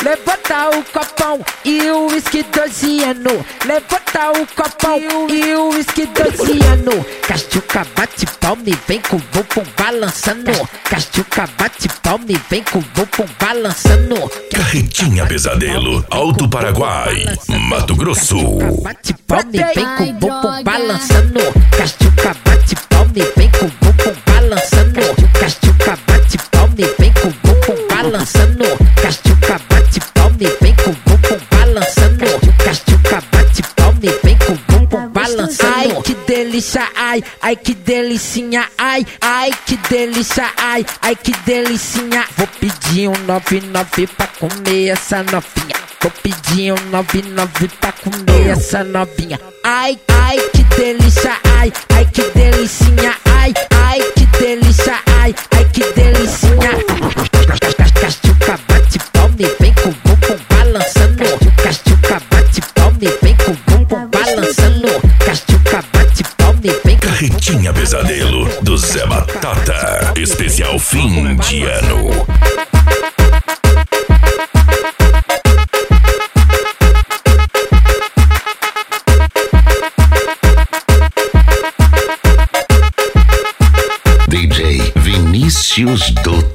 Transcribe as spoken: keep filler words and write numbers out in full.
levanta o copão e o uísque doze anos. Levanta o copão e o uísque doze anos. Cachuca bate palma e vem com o bumbum balançando. Cachuca bate palma e vem com o bumbum balançando. Carretinha Pesadelo, Alto Paraguai, Mato Grosso. Bate palma e vem com o bumbum balançando. Cachuca bate palma e vem com o bumbum balançando. Cachuca bate palma e vem com o bumbum balançando. Cachuca bate palma e vem com o bumbum balançando. Cachuca bate palma e vem com o bumbum balançando. Ai que delícia, ai, ai que delicinha, ai, ai que delícia, ai, ai que delicinha. Vou pedir um nove nove pra comer essa novinha. Vou pedir um nove nove pra comer essa novinha. Ai, ai que delícia, ai, ai que delicinha, ai, ai que delícia, ai, ai que delicinha. Cachuca bate palma e vem com o bumbum balançando. Cachuca bate palma e vem com o bumbum balançando. Cachuca bate palma e vem com Carretinha Pesadelo, do Zé Batata. Especial fim de ano. D J Vinícius do